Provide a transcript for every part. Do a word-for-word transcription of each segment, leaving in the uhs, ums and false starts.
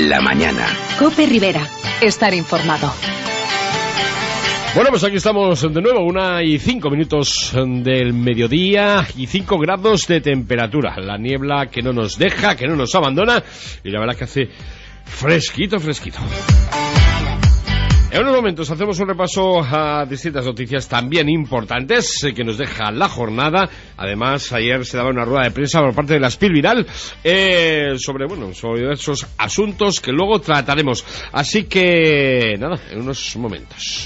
la mañana. COPE Rivera. Estar informado. Bueno, pues aquí estamos de nuevo, una y cinco minutos del mediodía y cinco grados de temperatura. La niebla que no nos deja, que no nos abandona, y la verdad que hace fresquito, fresquito. En unos momentos hacemos un repaso a distintas noticias también importantes eh, que nos deja la jornada. Además, ayer se daba una rueda de prensa por parte de la Spilviral eh, sobre, bueno, sobre diversos asuntos que luego trataremos. Así que, nada, en unos momentos.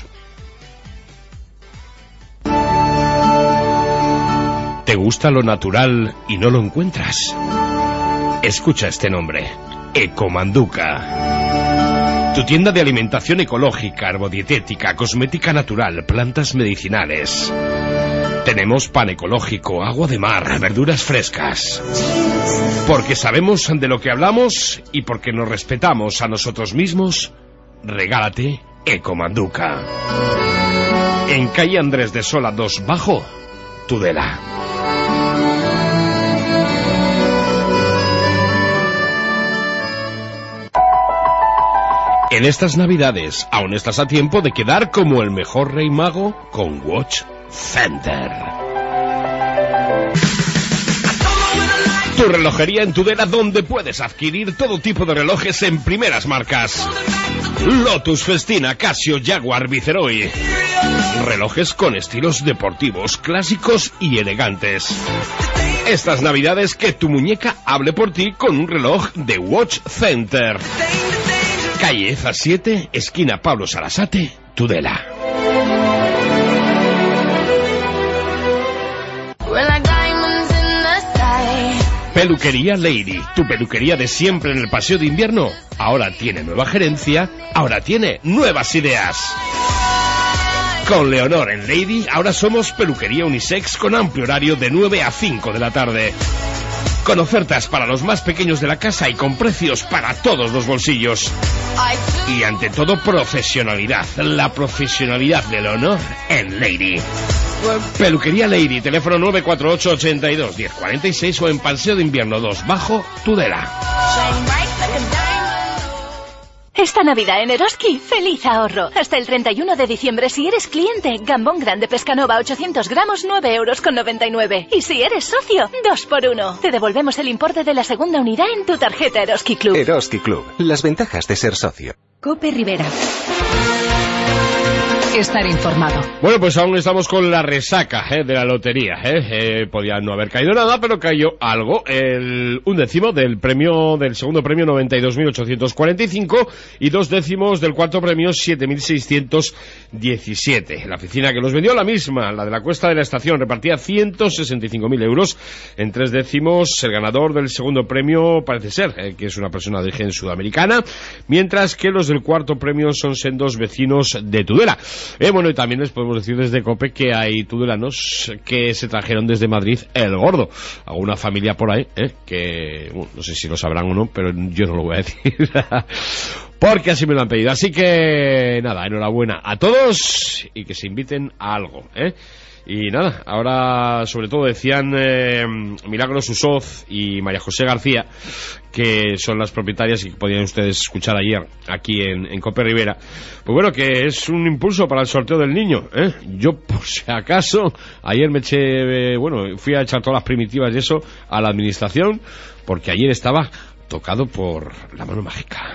¿Te gusta lo natural y no lo encuentras? Escucha este nombre: Ecomanduca. Tu tienda de alimentación ecológica, herbodietética, cosmética natural, plantas medicinales. Tenemos pan ecológico, agua de mar, verduras frescas. Porque sabemos de lo que hablamos y porque nos respetamos a nosotros mismos, regálate Ecomanduca. En calle Andrés de Sola dos Bajo, Tudela. En estas navidades, aún estás a tiempo de quedar como el mejor rey mago con Watch Center. Tu relojería en Tudela, donde puedes adquirir todo tipo de relojes en primeras marcas. Lotus, Festina, Casio, Jaguar, Viceroy. Relojes con estilos deportivos, clásicos y elegantes. Estas navidades que tu muñeca hable por ti con un reloj de Watch Center. Calle Eza siete, esquina Pablo Sarasate, Tudela. Peluquería Lady, tu peluquería de siempre en el Paseo de Invierno, ahora tiene nueva gerencia, ahora tiene nuevas ideas. Con Leonor en Lady, ahora somos peluquería unisex con amplio horario de nueve a cinco de la tarde. Con ofertas para los más pequeños de la casa y con precios para todos los bolsillos. Y ante todo, profesionalidad. La profesionalidad de Leonor en Lady. Peluquería Lady, teléfono nueve cuatro ocho, ochenta y dos, diez cuarenta y seis o en Paseo de Invierno dos Bajo, Tudela. Esta Navidad en Eroski, feliz ahorro. Hasta el treinta y uno de diciembre, si eres cliente, gambón grande Pescanova ochocientos gramos, nueve euros con noventa y nueve. Y si eres socio, dos por uno. Te devolvemos el importe de la segunda unidad en tu tarjeta Eroski Club. Eroski Club, las ventajas de ser socio. COPE Rivera. Estar informado. Bueno, pues aún estamos con la resaca eh, de la lotería. Eh. Eh, podía no haber caído nada, pero cayó algo. El un décimo del premio, del segundo premio, noventa y dos mil ochocientos cuarenta y cinco, y dos décimos del cuarto premio, siete mil seiscientos diecisiete. La oficina que los vendió, la misma, la de la Cuesta de la Estación, repartía ciento sesenta y cinco mil euros. En tres décimos, el ganador del segundo premio parece ser eh, que es una persona de origen sudamericana, mientras que los del cuarto premio son sendos vecinos de Tudela. Eh, bueno, y también les podemos decir desde COPE que hay tudelanos que se trajeron desde Madrid el gordo. Alguna familia por ahí, eh, que bueno, no sé si lo sabrán o no, pero yo no lo voy a decir. Porque así me lo han pedido. Así que, nada, enhorabuena a todos y que se inviten a algo, ¿eh? Y nada, ahora sobre todo decían eh, Milagros Usoz y María José García, que son las propietarias y que podían ustedes escuchar ayer aquí en, en COPE Rivera, pues bueno, que es un impulso para el sorteo del niño, ¿eh? Yo, por si acaso, ayer me eché, eh, bueno, fui a echar todas las primitivas y eso a la administración, porque ayer estaba tocado por la mano mágica.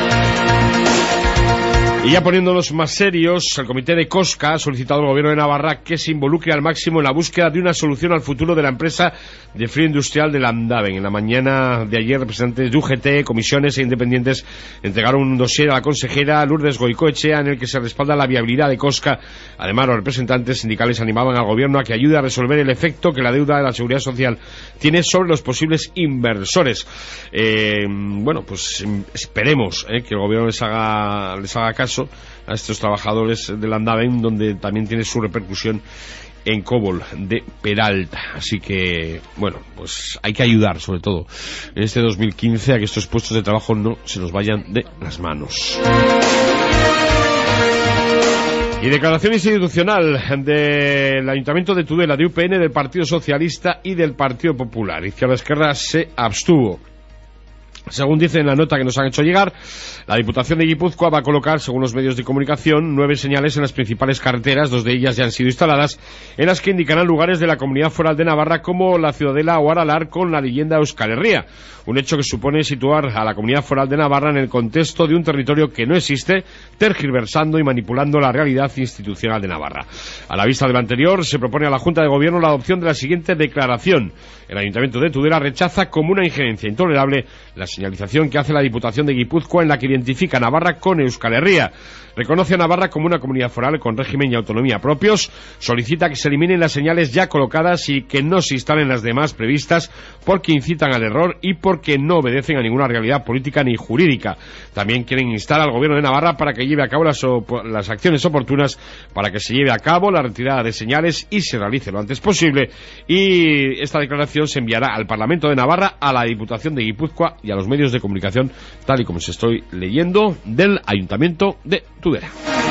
Y ya poniéndonos más serios, el comité de Cosca ha solicitado al gobierno de Navarra que se involucre al máximo en la búsqueda de una solución al futuro de la empresa de frío industrial de Landaven. En la mañana de ayer, representantes de U G T, comisiones e independientes entregaron un dossier a la consejera Lourdes Goicoechea en el que se respalda la viabilidad de Cosca. Además, los representantes sindicales animaban al gobierno a que ayude a resolver el efecto que la deuda de la seguridad social tiene sobre los posibles inversores. Eh, bueno, pues esperemos eh, que el gobierno les haga, les haga caso a estos trabajadores de Landaven, donde también tiene su repercusión en Cobol de Peralta. Así que, bueno, pues hay que ayudar, sobre todo en este dos mil quince, a que estos puestos de trabajo no se nos vayan de las manos. Y declaración institucional del Ayuntamiento de Tudela, de U P N, del Partido Socialista y del Partido Popular. Izquierda Esquerra se abstuvo. Según dice en la nota que nos han hecho llegar, la Diputación de Guipúzcoa va a colocar, según los medios de comunicación, nueve señales en las principales carreteras, dos de ellas ya han sido instaladas, en las que indicarán lugares de la Comunidad Foral de Navarra como la Ciudadela o Aralar con la leyenda Euskal Herria, un hecho que supone situar a la Comunidad Foral de Navarra en el contexto de un territorio que no existe, tergiversando y manipulando la realidad institucional de Navarra. A la vista de lo anterior, se propone a la Junta de Gobierno la adopción de la siguiente declaración. El Ayuntamiento de Tudela rechaza como una injerencia intolerable la señalización que hace la Diputación de Guipúzcoa en la que identifica a Navarra con Euskal Herria. Reconoce a Navarra como una comunidad foral con régimen y autonomía propios, solicita que se eliminen las señales ya colocadas y que no se instalen las demás previstas porque incitan al error y porque no obedecen a ninguna realidad política ni jurídica. También quieren instar al Gobierno de Navarra para que lleve a cabo las, las acciones oportunas para que se lleve a cabo la retirada de señales y se realice lo antes posible. Y esta declaración se enviará al Parlamento de Navarra, a la Diputación de Guipúzcoa y a los medios de comunicación, tal y como se estoy leyendo, del Ayuntamiento de Tudela.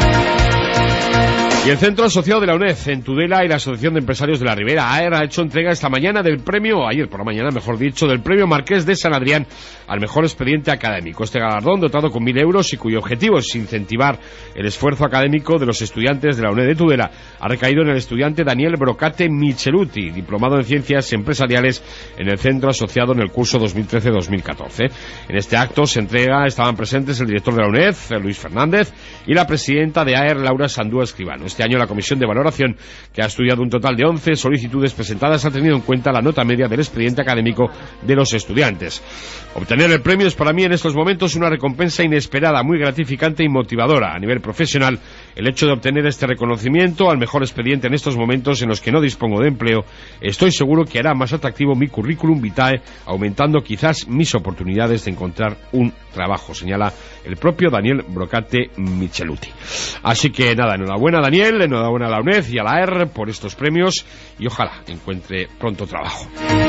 Y el Centro Asociado de la UNED en Tudela y la Asociación de Empresarios de la Ribera, A E R, ha hecho entrega esta mañana del premio, ayer por la mañana mejor dicho, del premio Marqués de San Adrián al mejor expediente académico. Este galardón, dotado con mil euros y cuyo objetivo es incentivar el esfuerzo académico de los estudiantes de la UNED de Tudela, ha recaído en el estudiante Daniel Brocate Micheluti, diplomado en Ciencias Empresariales en el Centro Asociado en el curso dos mil trece dos mil catorce. En este acto se entrega, estaban presentes el director de la UNED, Luis Fernández, y la presidenta de A E R, Laura Sandúa Escribano. Este año la comisión de valoración, que ha estudiado un total de once solicitudes presentadas, ha tenido en cuenta la nota media del expediente académico de los estudiantes. Obtener el premio es para mí en estos momentos una recompensa inesperada, muy gratificante y motivadora. A nivel profesional, el hecho de obtener este reconocimiento al mejor expediente en estos momentos en los que no dispongo de empleo, estoy seguro que hará más atractivo mi currículum vitae, aumentando quizás mis oportunidades de encontrar un trabajo, señala el propio Daniel Brocate Micheluti. Así que nada, enhorabuena Daniel, enhorabuena a la UNED y a la A E R por estos premios y ojalá encuentre pronto trabajo.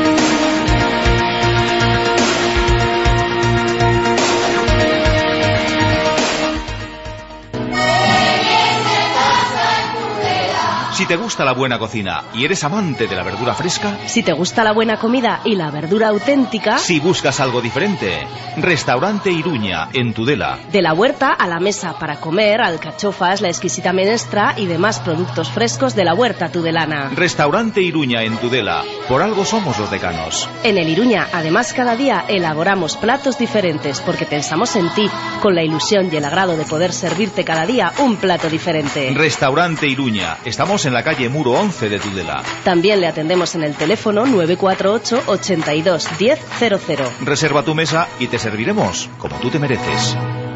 Si te gusta la buena cocina y eres amante de la verdura fresca, si te gusta la buena comida y la verdura auténtica, si buscas algo diferente, Restaurante Iruña en Tudela. De la huerta a la mesa para comer, alcachofas, la exquisita menestra y demás productos frescos de la huerta tudelana. Restaurante Iruña en Tudela. Por algo somos los decanos. En el Iruña, además, cada día elaboramos platos diferentes porque pensamos en ti, con la ilusión y el agrado de poder servirte cada día un plato diferente. Restaurante Iruña. Estamos en la calle Muro once de Tudela. También le atendemos en el teléfono nueve cuatro ocho, ochenta y dos, diez cero cero. Reserva tu mesa y te serviremos como tú te mereces.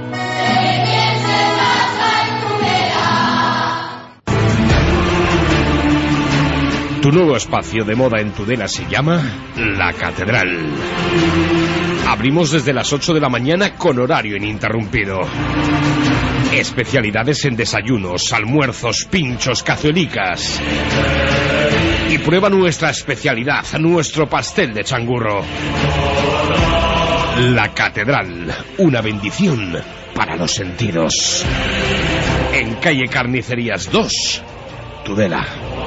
Tu nuevo espacio de moda en Tudela se llama La Catedral. Abrimos desde las ocho de la mañana con horario ininterrumpido. Especialidades en desayunos, almuerzos, pinchos, cazuelicas. Y prueba nuestra especialidad, nuestro pastel de changurro. La Catedral, una bendición para los sentidos. En calle Carnicerías dos, Tudela.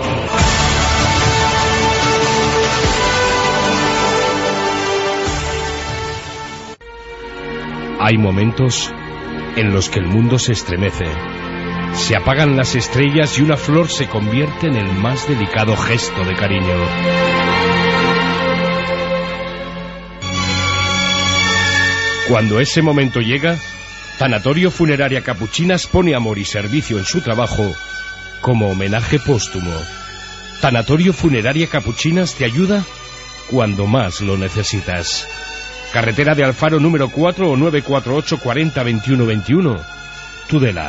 Hay momentos en los que el mundo se estremece, se apagan las estrellas y una flor se convierte en el más delicado gesto de cariño. Cuando ese momento llega, Tanatorio Funeraria Capuchinas pone amor y servicio en su trabajo como homenaje póstumo. Tanatorio Funeraria Capuchinas te ayuda cuando más lo necesitas. Carretera de Alfaro número cuatro o nueve cuatro ocho, cuarenta, veintiuno, veintiuno. Tudela.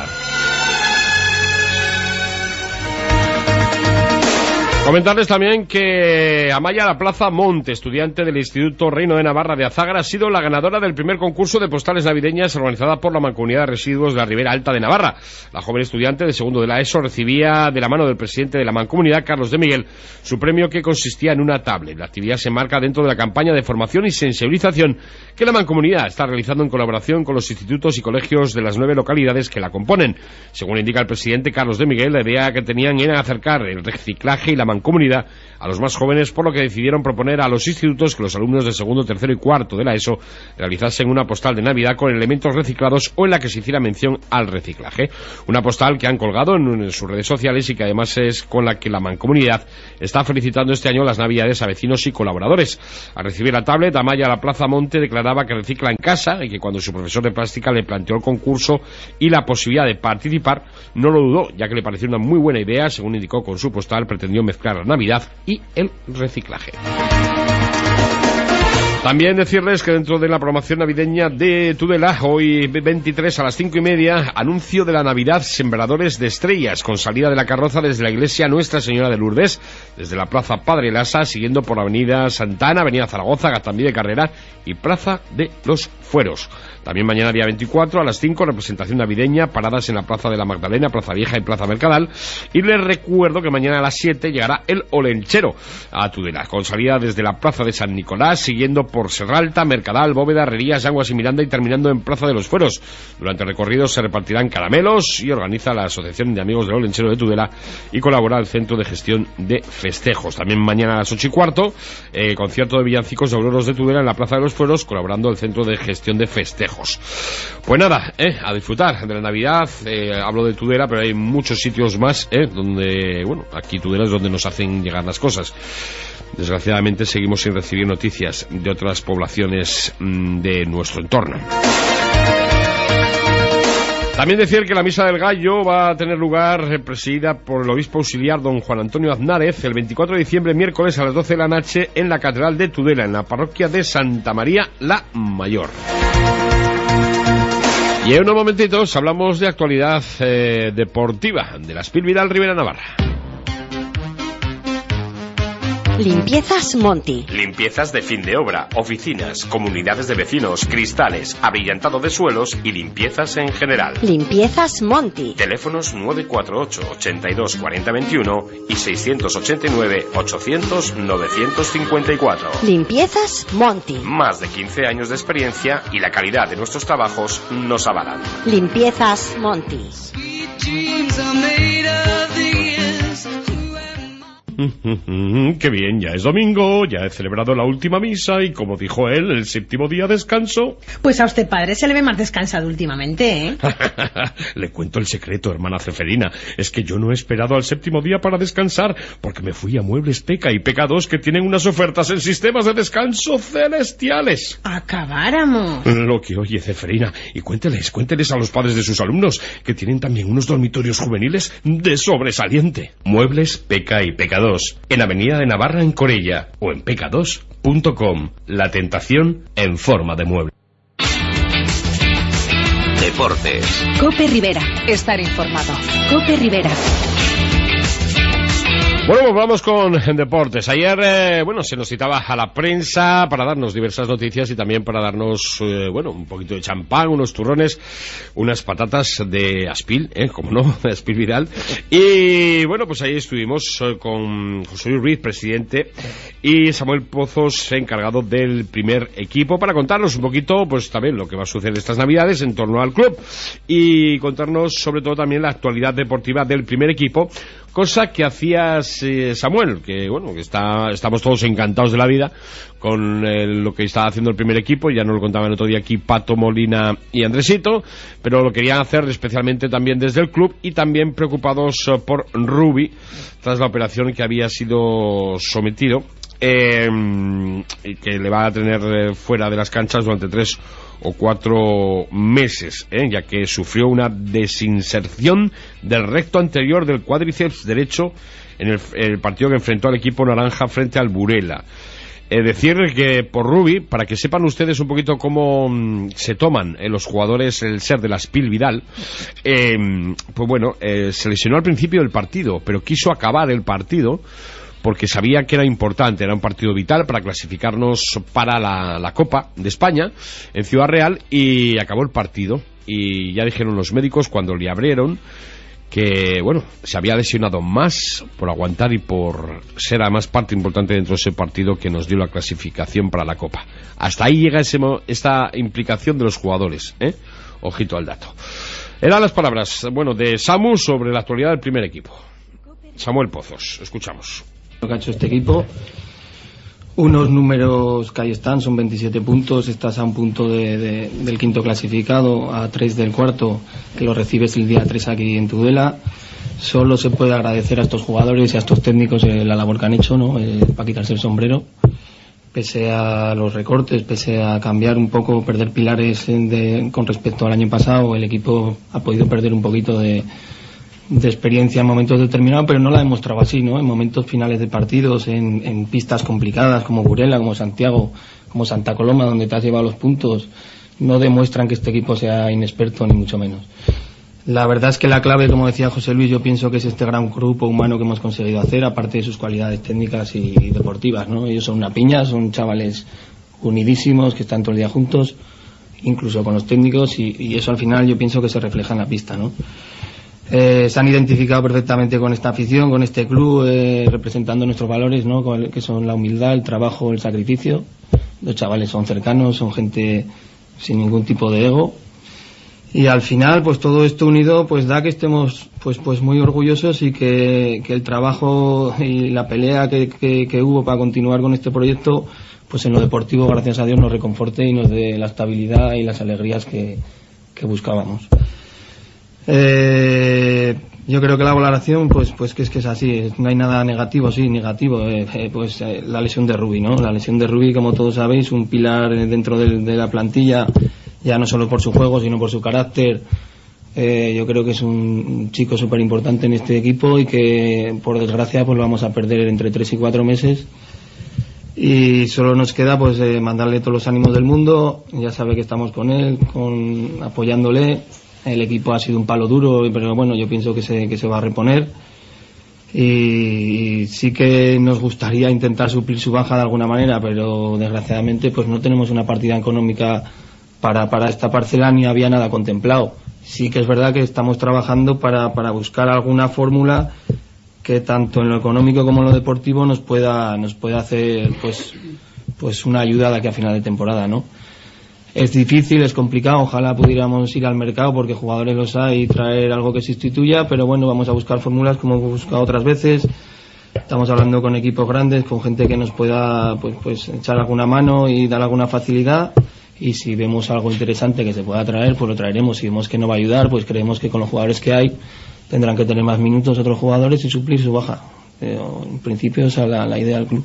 Comentarles también que Amaya La Plaza Monte, estudiante del Instituto Reino de Navarra de Azágara, ha sido la ganadora del primer concurso de postales navideñas organizada por la Mancomunidad de Residuos de la Ribera Alta de Navarra. La joven estudiante de segundo de la ESO recibía de la mano del presidente de la Mancomunidad, Carlos de Miguel, su premio, que consistía en una tablet. La actividad se enmarca dentro de la campaña de formación y sensibilización que la Mancomunidad está realizando en colaboración con los institutos y colegios de las nueve localidades que la componen. Según indica el presidente Carlos de Miguel, la idea que tenían era acercar el reciclaje y la mancomunidad mancomunidad a los más jóvenes, por lo que decidieron proponer a los institutos que los alumnos de segundo, tercero y cuarto de la ESO realizasen una postal de Navidad con elementos reciclados o en la que se hiciera mención al reciclaje. Una postal que han colgado en, en sus redes sociales y que además es con la que la mancomunidad está felicitando este año las Navidades a vecinos y colaboradores. Al recibir la tablet, Amaya La Plaza Monte declaraba que recicla en casa y que cuando su profesor de plástica le planteó el concurso y la posibilidad de participar, no lo dudó, ya que le pareció una muy buena idea. Según indicó con su postal, pretendió mezclar la Navidad y el reciclaje. También decirles que dentro de la programación navideña de Tudela, hoy veintitrés a las cinco y media, anuncio de la Navidad Sembradores de Estrellas, con salida de la carroza desde la iglesia Nuestra Señora de Lourdes, desde la Plaza Padre Lasa, siguiendo por Avenida Santana, Avenida Zaragoza, Gaztambide de Carrera y Plaza de los Fueros. También mañana día veinticuatro a las cinco, representación navideña, paradas en la Plaza de la Magdalena, Plaza Vieja y Plaza Mercadal. Y les recuerdo que mañana a las siete llegará el Olenchero a Tudela, con salida desde la Plaza de San Nicolás, siguiendo por Serralta, Mercadal, Bóveda, Herrerías, Aguas y Miranda y terminando en Plaza de los Fueros. Durante el recorrido se repartirán caramelos y organiza la Asociación de Amigos del Olenchero de Tudela y colabora el Centro de Gestión de Festejos. También mañana a las ocho y cuarto, eh, concierto de villancicos de Auroros de Tudela en la Plaza de los Fueros, colaborando el Centro de Gestión de Festejos. Pues nada, eh, a disfrutar de la Navidad. eh, hablo de Tudela, pero hay muchos sitios más, eh, donde, bueno, aquí Tudela es donde nos hacen llegar las cosas. Desgraciadamente seguimos sin recibir noticias de otras poblaciones mmm, de nuestro entorno. También decir que la Misa del Gallo va a tener lugar, eh, presidida por el obispo auxiliar don Juan Antonio Aznárez, el veinticuatro de diciembre, miércoles a las doce de la noche, en la Catedral de Tudela, en la parroquia de Santa María la Mayor. Y en unos momentitos hablamos de actualidad eh, deportiva de la Spil Vidal Ribera Navarra. Limpiezas Monti. Limpiezas de fin de obra, oficinas, comunidades de vecinos, cristales, abrillantado de suelos y limpiezas en general. Limpiezas Monti. Teléfonos nueve cuatro ocho, ochenta y dos, cuarenta veintiuno y seiscientos ochenta y nueve, ochocientos, novecientos cincuenta y cuatro. Limpiezas Monti. Más de quince años de experiencia y la calidad de nuestros trabajos nos avalan. Limpiezas Monti. Qué bien, ya es domingo, ya he celebrado la última misa y, como dijo él, el séptimo día descanso. Pues a usted, padre, se le ve más descansado últimamente, ¿eh? Le cuento el secreto, hermana Ceferina. Es que yo no he esperado al séptimo día para descansar, porque me fui a Muebles Peca y Peca dos, que tienen unas ofertas en sistemas de descanso celestiales. Acabáramos. Lo que oye, Ceferina. Y cuénteles, cuénteles a los padres de sus alumnos, que tienen también unos dormitorios juveniles de sobresaliente. Muebles Peca y Peca dos, en Avenida de Navarra en Corella, o en peca dos punto com. La tentación en forma de mueble. Deportes. Cope Rivera. Estar informado. Cope Rivera. Bueno, pues vamos con deportes. Ayer, eh, bueno, se nos citaba a la prensa para darnos diversas noticias y también para darnos, eh, bueno, un poquito de champán, unos turrones, unas patatas de Aspil, eh, como no, de Aspil Vidal. Y bueno, pues ahí estuvimos eh, con José Luis Ruiz, presidente, y Samuel Pozos, encargado del primer equipo, para contarnos un poquito, pues también lo que va a suceder estas Navidades en torno al club y contarnos sobre todo también la actualidad deportiva del primer equipo. Cosa que hacías, eh, Samuel, que bueno, que está, estamos todos encantados de la vida con eh, lo que estaba haciendo el primer equipo. Ya nos lo contaban el otro día aquí Pato, Molina y Andresito, pero lo querían hacer especialmente también desde el club y también preocupados uh, por Rubi, tras la operación que había sido sometido, eh, y que le va a tener eh, fuera de las canchas durante tres o cuatro meses, ¿eh? ya que sufrió una desinserción del recto anterior del cuádriceps derecho en el, el partido que enfrentó al equipo naranja frente al Burela. Es decir, que por Rubi, para que sepan ustedes un poquito cómo mmm, se toman eh, los jugadores el ser de la Spil Vidal, eh, pues bueno, eh, se lesionó al principio del partido, pero quiso acabar el partido porque sabía que era importante, era un partido vital para clasificarnos para la, la Copa de España en Ciudad Real, y acabó el partido y ya dijeron los médicos cuando le abrieron que, bueno, se había lesionado más por aguantar y por ser además parte importante dentro de ese partido que nos dio la clasificación para la Copa. Hasta ahí llega ese, esta implicación de los jugadores, ¿eh? Ojito al dato. Eran las palabras, bueno, de Samu sobre la actualidad del primer equipo. Samuel Pozos, escuchamos. Lo que ha hecho este equipo, unos números que ahí están, son veintisiete puntos, estás a un punto de, de, del quinto clasificado, a tres del cuarto, que lo recibes el día tres aquí en Tudela. Solo se puede agradecer a estos jugadores y a estos técnicos eh, la labor que han hecho, ¿no? Eh, para quitarse el sombrero. Pese a los recortes, pese a cambiar un poco, perder pilares de, con respecto al año pasado, el equipo ha podido perder un poquito de, de experiencia en momentos determinados, pero no la ha demostrado así, ¿no? En momentos finales de partidos, en, en pistas complicadas como Burela, como Santiago, como Santa Coloma, donde te has llevado los puntos, no demuestran que este equipo sea inexperto, ni mucho menos. La verdad es que la clave, como decía José Luis, yo pienso que es este gran grupo humano que hemos conseguido hacer, aparte de sus cualidades técnicas y deportivas, ¿no? Ellos son una piña, son chavales unidísimos, que están todo el día juntos, incluso con los técnicos, y, y eso al final yo pienso que se refleja en la pista, ¿no? Eh, se han identificado perfectamente con esta afición, con este club, eh, representando nuestros valores, ¿no? Que son la humildad, el trabajo, el sacrificio. Los chavales son cercanos, son gente sin ningún tipo de ego. Y al final, pues todo esto unido, pues da que estemos pues pues muy orgullosos y que, que el trabajo y la pelea que, que, que hubo para continuar con este proyecto, pues en lo deportivo, gracias a Dios, nos reconforte y nos dé la estabilidad y las alegrías que, que buscábamos. Eh, yo creo que la valoración, pues pues que es que es así, no hay nada negativo, sí, negativo, eh, eh, pues eh, la lesión de Rubi, ¿no? La lesión de Rubi, como todos sabéis, un pilar dentro de, de la plantilla, ya no solo por su juego, sino por su carácter. Eh, yo creo que es un chico súper importante en este equipo y que, por desgracia, pues lo vamos a perder entre tres y cuatro meses. Y solo nos queda pues eh, mandarle todos los ánimos del mundo. Ya sabe que estamos con él, con apoyándole. El equipo ha sido un palo duro, pero bueno, yo pienso que se, que se va a reponer. Y, y sí que nos gustaría intentar suplir su baja de alguna manera, pero desgraciadamente pues no tenemos una partida económica para, para esta parcela, ni había nada contemplado. Sí que es verdad que estamos trabajando para, para buscar alguna fórmula que tanto en lo económico como en lo deportivo nos pueda, nos pueda hacer pues, pues una ayuda de aquí a final de temporada, ¿no? Es difícil, es complicado, ojalá pudiéramos ir al mercado porque jugadores los hay y traer algo que sustituya, pero bueno, vamos a buscar fórmulas como hemos buscado otras veces. Estamos hablando con equipos grandes, con gente que nos pueda pues, pues echar alguna mano y dar alguna facilidad. Y si vemos algo interesante que se pueda traer, pues lo traeremos. Si vemos que no va a ayudar, pues creemos que con los jugadores que hay tendrán que tener más minutos otros jugadores y suplir su baja. Pero en principio esa es la, la idea del club.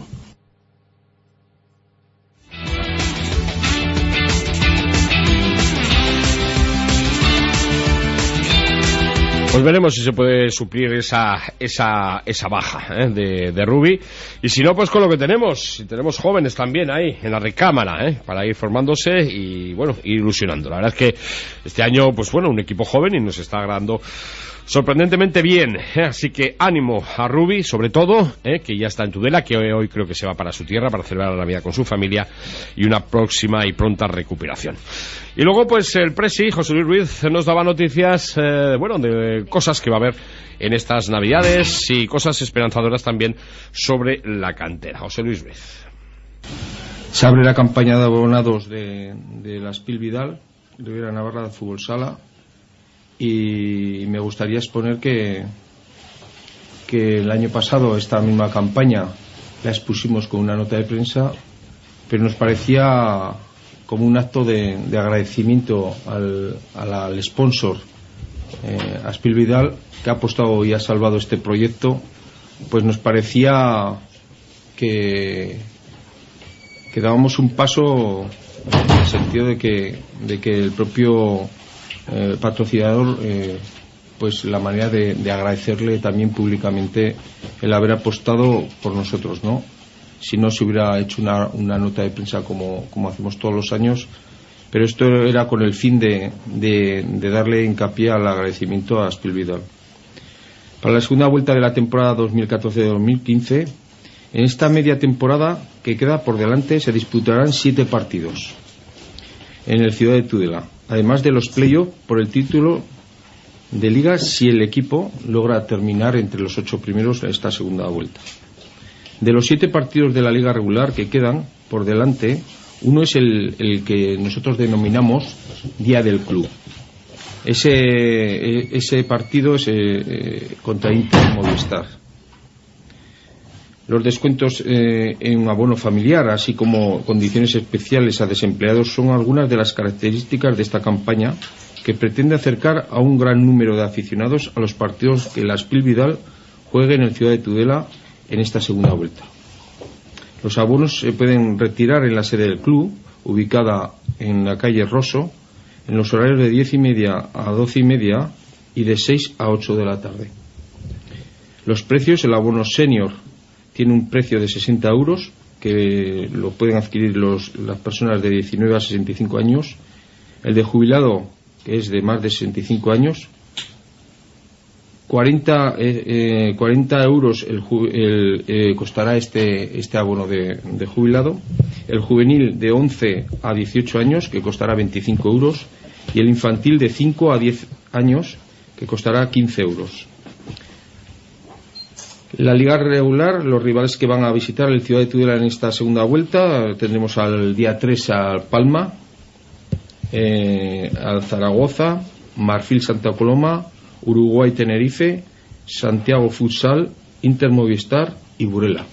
Pues veremos si se puede suplir esa esa esa baja ¿eh? de, de Rubi. Y si no, pues con lo que tenemos. Si tenemos jóvenes también ahí en la recámara, ¿eh? Para ir formándose y, bueno, ir ilusionando. La verdad es que este año, pues bueno, un equipo joven y nos está agradando sorprendentemente bien, ¿eh? Así que ánimo a Rubi, sobre todo, ¿eh? Que ya está en Tudela, que hoy, hoy creo que se va para su tierra para celebrar la Navidad con su familia y una próxima y pronta recuperación. Y luego, pues el presi, José Luis Ruiz, nos daba noticias, eh, bueno, de cosas que va a haber en estas Navidades y cosas esperanzadoras también sobre la cantera. José Luis Ruiz. Se abre la campaña de abonados de, de la Espil Vidal, Riviera Navarra de Fútbol Sala, y me gustaría exponer que, que el año pasado esta misma campaña la expusimos con una nota de prensa, pero nos parecía como un acto de, de agradecimiento al, al, al sponsor, eh, a Espil Vidal, que ha apostado y ha salvado este proyecto. Pues nos parecía que, que dábamos un paso en el sentido de que, de que el propio eh, patrocinador, eh, pues la manera de, de agradecerle también públicamente el haber apostado por nosotros, ¿no? Si no se hubiera hecho una, una nota de prensa como, como hacemos todos los años, pero esto era con el fin de, de, de darle hincapié al agradecimiento a Espil Vidal. Para la segunda vuelta de la temporada dos mil catorce dos mil quince, en esta media temporada que queda por delante se disputarán siete partidos en el Ciudad de Tudela, además de los play-off por el título de Liga si el equipo logra terminar entre los ocho primeros en esta segunda vuelta. De los siete partidos de la Liga regular que quedan por delante, uno es el, el que nosotros denominamos Día del Club. Ese, ese partido es eh, contra Inter Movistar. Los descuentos eh, en abono familiar, así como condiciones especiales a desempleados, son algunas de las características de esta campaña, que pretende acercar a un gran número de aficionados a los partidos que la Spiel Vidal juegue en el Ciudad de Tudela en esta segunda vuelta. Los abonos se pueden retirar en la sede del club, ubicada en la calle Rosso, en los horarios de diez y media a doce y media y de seis a ocho de la tarde. Los precios: el abono senior tiene un precio de sesenta euros, que lo pueden adquirir los, las personas de diecinueve a sesenta y cinco años. El de jubilado, que es de más de sesenta y cinco años, cuarenta, eh, eh, cuarenta euros el, el, eh, costará este, este abono de, de jubilado. El juvenil de once a dieciocho años, que costará veinticinco euros, y el infantil de cinco a diez años, que costará quince euros. La liga regular, los rivales que van a visitar el Ciudad de Tudela en esta segunda vuelta, tendremos al día tres al Palma, eh, al Zaragoza, Marfil Santa Coloma, Uruguay Tenerife, Santiago Futsal, Inter Movistar y Burela.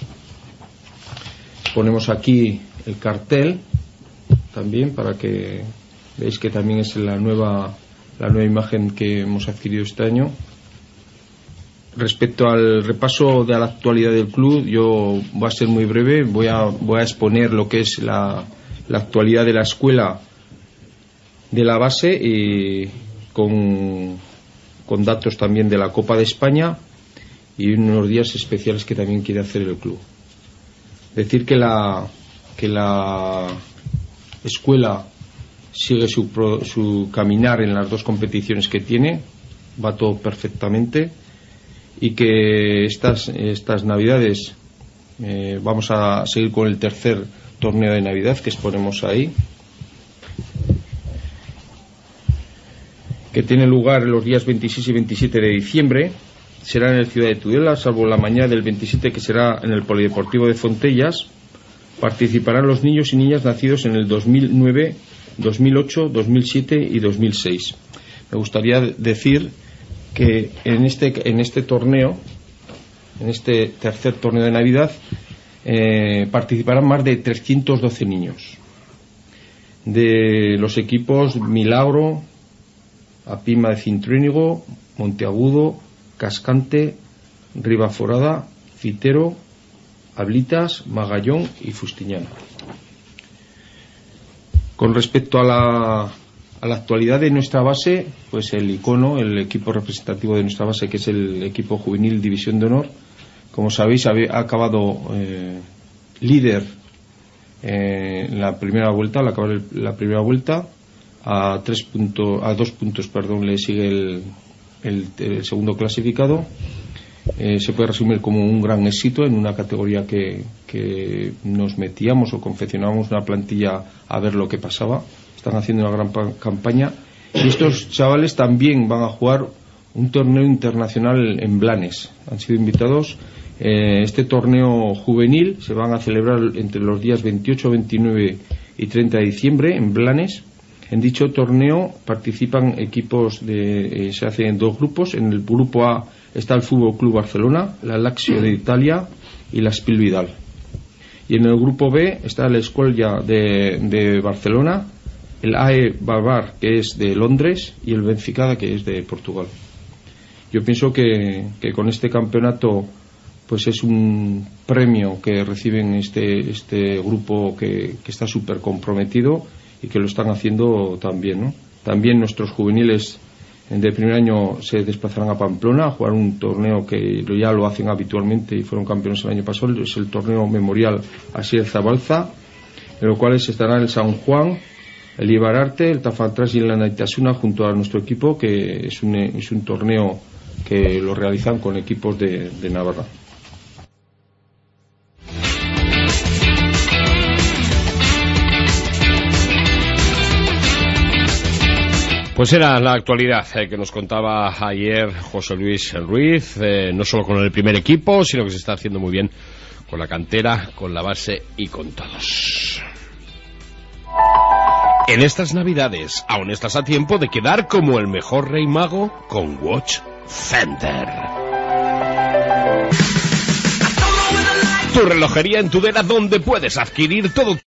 Ponemos aquí el cartel también para que veáis que también es la nueva, la nueva imagen que hemos adquirido este año. Respecto al repaso de la actualidad del club, yo voy a ser muy breve, voy a, voy a exponer lo que es la, la actualidad de la escuela de la base y con, con datos también de la Copa de España y unos días especiales que también quiere hacer el club. Decir que la, que la escuela sigue su, pro, su caminar en las dos competiciones que tiene, va todo perfectamente, y que estas, estas navidades eh, vamos a seguir con el tercer torneo de Navidad que exponemos ahí, que tiene lugar los días veintiséis y veintisiete de diciembre. Será en el Ciudad de Tudela, salvo la mañana del veintisiete, que será en el Polideportivo de Fontellas. Participarán los niños y niñas nacidos en el dos mil nueve, dos mil ocho, dos mil siete y dos mil seis. Me gustaría decir que en este, en este torneo, en este tercer torneo de Navidad, eh, participarán más de trescientos doce niños de los equipos Milagro, Apima de Cintruénigo, Monteagudo, Cascante, Ribaforada, Citero, Ablitas, Magallón y Fustiñana. Con respecto a la, a la actualidad de nuestra base, pues el icono, el equipo representativo de nuestra base, que es el equipo juvenil División de Honor, como sabéis, ha acabado eh, líder eh, en la primera vuelta, al acabar el, la primera vuelta, a tres puntos, a dos puntos, perdón, le sigue el, el, el segundo clasificado. Eh, se puede resumir como un gran éxito en una categoría que, que nos metíamos o confeccionábamos una plantilla a ver lo que pasaba. Están haciendo una gran campaña y estos chavales también van a jugar un torneo internacional en Blanes. Han sido invitados. Eh, este torneo juvenil se van a celebrar entre los días veintiocho, veintinueve y treinta de diciembre en Blanes. En dicho torneo participan equipos de, eh, se hacen dos grupos. En el grupo A está el Fútbol Club Barcelona, la Lazio de Italia y la Spiel Vidal. Y en el grupo B está el Escuela de, de Barcelona, el A E Barbar, que es de Londres, y el Benfica, que es de Portugal. Yo pienso que, que con este campeonato pues es un premio que reciben este, este grupo que, que está súper comprometido y que lo están haciendo también, ¿no? También nuestros juveniles de primer año se desplazarán a Pamplona a jugar un torneo que ya lo hacen habitualmente y fueron campeones el año pasado. Es el torneo memorial Asier Zabalza, en los cuales estarán el San Juan, el Ibararte, el Tafantrás y el Lanaitasuna junto a nuestro equipo, que es un, es un torneo que lo realizan con equipos de, de Navarra. Pues era la actualidad eh, que nos contaba ayer José Luis Ruiz, eh, no solo con el primer equipo, sino que se está haciendo muy bien con la cantera, con la base y con todos. En estas navidades, aún estás a tiempo de quedar como el mejor rey mago con Watch Center. Tu relojería en Tudela, donde puedes adquirir todo